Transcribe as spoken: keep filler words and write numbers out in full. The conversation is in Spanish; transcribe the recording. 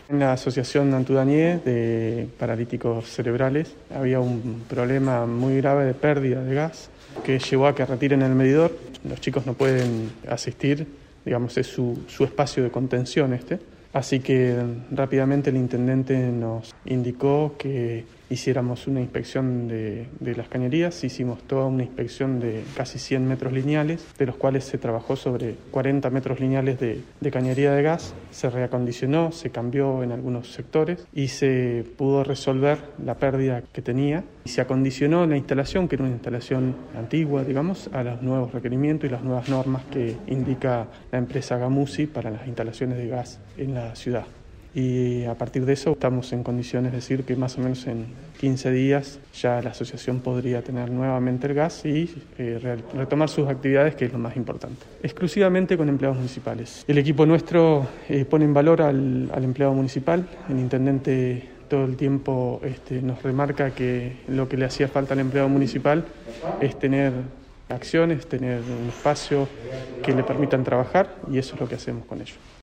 En la Asociación Antudanié de Paralíticos Cerebrales había un problema muy grave de pérdida de gas que llevó a que retiren el medidor. Los chicos no pueden asistir, digamos, es su, su espacio de contención este. Así que rápidamente el intendente nos indicó que hiciéramos una inspección de, de las cañerías. Hicimos toda una inspección de casi cien metros lineales, de los cuales se trabajó sobre cuarenta metros lineales de, de cañería de gas. Se reacondicionó, se cambió en algunos sectores y se pudo resolver la pérdida que tenía. Y se acondicionó la instalación, que era una instalación antigua, digamos, a los nuevos requerimientos y las nuevas normas que indica la empresa Gamusi para las instalaciones de gas en la ciudad. Y a partir de eso estamos en condiciones de decir que más o menos en quince días ya la asociación podría tener nuevamente el gas y eh, retomar sus actividades, que es lo más importante. Exclusivamente con empleados municipales. El equipo nuestro eh, pone en valor al, al empleado municipal. El intendente todo el tiempo este, nos remarca que lo que le hacía falta al empleado municipal es tener acciones, tener un espacio que le permitan trabajar, y eso es lo que hacemos con ellos.